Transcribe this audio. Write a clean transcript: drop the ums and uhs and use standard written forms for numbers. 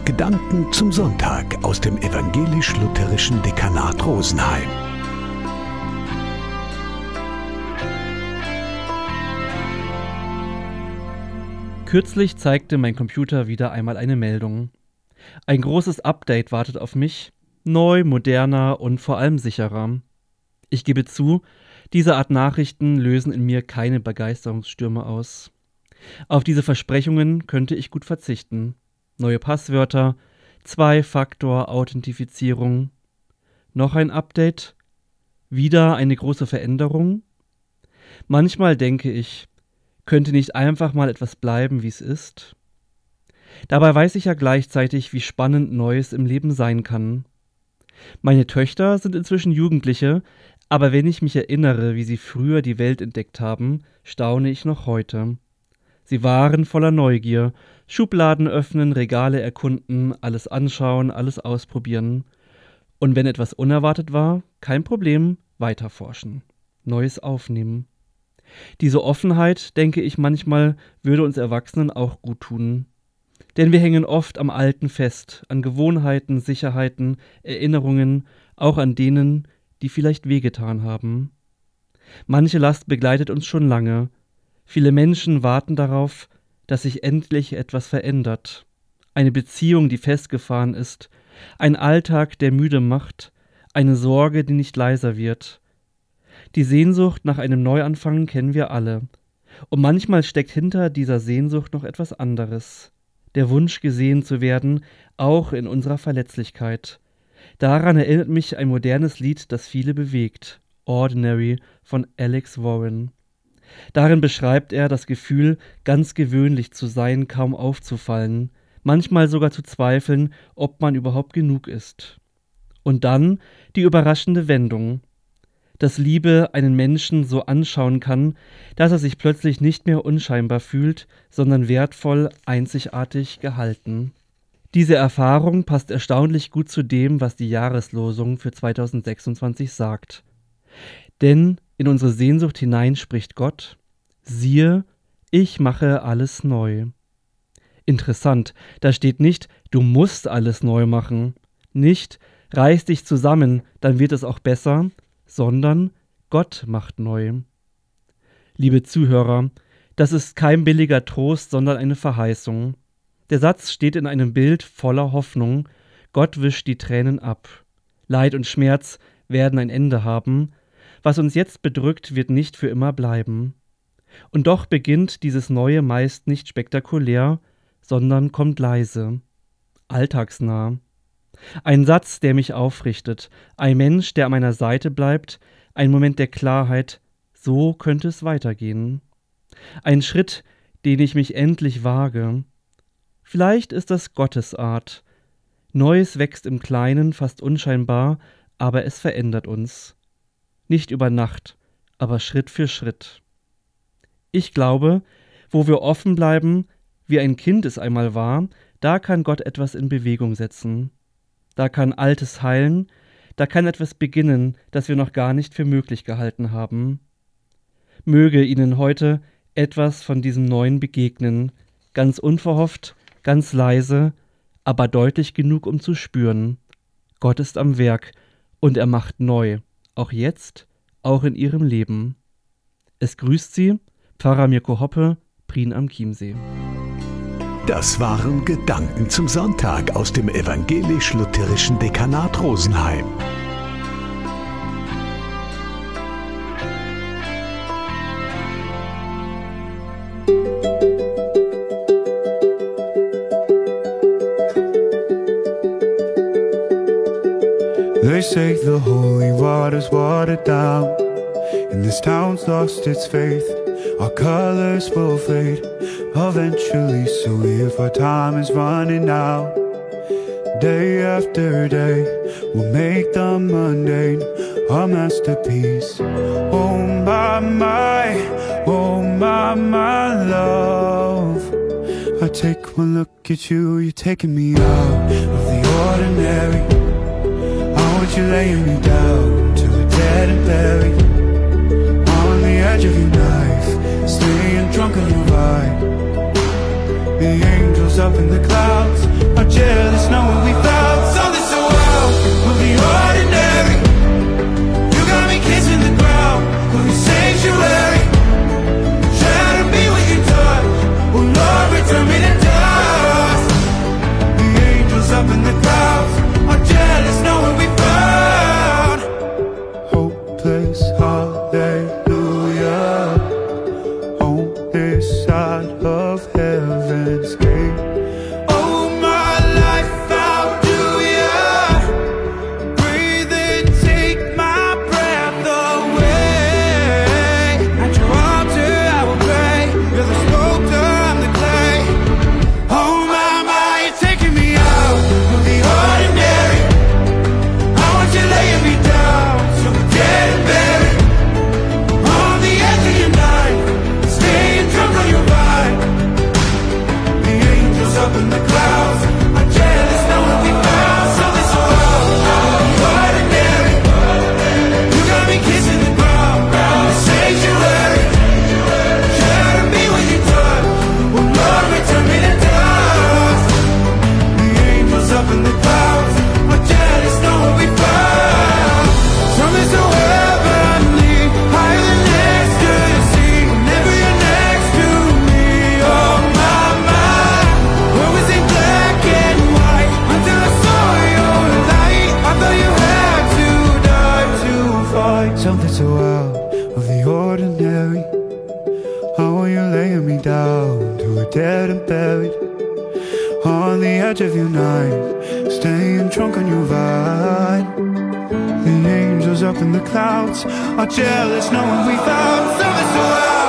Gedanken zum Sonntag aus dem evangelisch-lutherischen Dekanat Rosenheim. Kürzlich zeigte mein Computer wieder einmal eine Meldung. Ein großes Update wartet auf mich, neu, moderner und vor allem sicherer. Ich gebe zu, diese Art Nachrichten lösen in mir keine Begeisterungsstürme aus. Auf diese Versprechungen könnte ich gut verzichten. Neue Passwörter, 2-Faktor-Authentifizierung. Noch ein Update? Wieder eine große Veränderung? Manchmal denke ich, könnte nicht einfach mal etwas bleiben, wie es ist? Dabei weiß ich ja gleichzeitig, wie spannend Neues im Leben sein kann. Meine Töchter sind inzwischen Jugendliche, aber wenn ich mich erinnere, wie sie früher die Welt entdeckt haben, staune ich noch heute. Sie waren voller Neugier, Schubladen öffnen, Regale erkunden, alles anschauen, alles ausprobieren. Und wenn etwas unerwartet war, kein Problem, weiterforschen, Neues aufnehmen. Diese Offenheit, denke ich manchmal, würde uns Erwachsenen auch gut tun. Denn wir hängen oft am Alten fest, an Gewohnheiten, Sicherheiten, Erinnerungen, auch an denen, die vielleicht wehgetan haben. Manche Last begleitet uns schon lange. Viele Menschen warten darauf, dass sich endlich etwas verändert. Eine Beziehung, die festgefahren ist, ein Alltag, der müde macht, eine Sorge, die nicht leiser wird. Die Sehnsucht nach einem Neuanfang kennen wir alle. Und manchmal steckt hinter dieser Sehnsucht noch etwas anderes. Der Wunsch, gesehen zu werden, auch in unserer Verletzlichkeit. Daran erinnert mich ein modernes Lied, das viele bewegt, Ordinary von Alex Warren. Darin beschreibt er das Gefühl, ganz gewöhnlich zu sein, kaum aufzufallen, manchmal sogar zu zweifeln, ob man überhaupt genug ist. Und dann die überraschende Wendung, dass Liebe einen Menschen so anschauen kann, dass er sich plötzlich nicht mehr unscheinbar fühlt, sondern wertvoll, einzigartig gehalten. Diese Erfahrung passt erstaunlich gut zu dem, was die Jahreslosung für 2026 sagt. Denn in unsere Sehnsucht hinein spricht Gott: Siehe, ich mache alles neu. Interessant, da steht nicht, du musst alles neu machen, nicht, reiß dich zusammen, dann wird es auch besser, sondern Gott macht neu. Liebe Zuhörer, das ist kein billiger Trost, sondern eine Verheißung. Der Satz steht in einem Bild voller Hoffnung. Gott wischt die Tränen ab. Leid und Schmerz werden ein Ende haben. Was uns jetzt bedrückt, wird nicht für immer bleiben. Und doch beginnt dieses Neue meist nicht spektakulär, sondern kommt leise, alltagsnah. Ein Satz, der mich aufrichtet, ein Mensch, der an meiner Seite bleibt, ein Moment der Klarheit, so könnte es weitergehen. Ein Schritt, den ich mich endlich wage. Vielleicht ist das Gottes Art. Neues wächst im Kleinen, fast unscheinbar, aber es verändert uns. Nicht über Nacht, aber Schritt für Schritt. Ich glaube, wo wir offen bleiben, wie ein Kind es einmal war, da kann Gott etwas in Bewegung setzen. Da kann Altes heilen, da kann etwas beginnen, das wir noch gar nicht für möglich gehalten haben. Möge Ihnen heute etwas von diesem Neuen begegnen, ganz unverhofft, ganz leise, aber deutlich genug, um zu spüren. Gott ist am Werk und er macht neu, auch jetzt, auch in Ihrem Leben. Es grüßt Sie, Pfarrer Mirko Hoppe, Prien am Chiemsee. Das waren Gedanken zum Sonntag aus dem evangelisch-lutherischen Dekanat Rosenheim. They say the holy water's watered down, and this town's lost its faith. Our colors will fade eventually, so if our time is running out, day after day, we'll make the mundane our masterpiece. Oh my, oh my love. I take one look at you, you're taking me out of the ordinary. I want you laying me down to a dead and buried on the edge of your knife, staying drunk on your vibe. The angels up in the clouds are jealous knowing we found something so out of the ordinary. You got me kissing the ground of the sanctuary. Shadow me with your touch. Oh Lord, return me to dust. The angels up in the clouds are jealous knowing we found hopeless hallelujah on this side of heaven's gate. Oh my life, how do ya breathe and take my breath away? At your altar I will pray. You're the sculptor, I'm the clay. Oh my, you're taking me out of the ordinary. I want you laying me down so we're dead and buried. On the edge of your night, staying drunk on your vine. The angels up in the clouds are jealous knowing we found something so out of the ordinary. You got me kissing the ground, the sanctuary. Shadow me with your touch. Oh Lord, return me to dust. The angels up in the clouds are jealous knowing we found something so heavenly, higher than ecstasy. Whenever you're next to me, oh my, what was in black and white until I saw your light. I thought you had to die to fight something so out of the ordinary. How are you laying me down to a dead and buried? On the edge of your night, staying drunk on your vine. The angels up in the clouds are jealous knowing we found something so out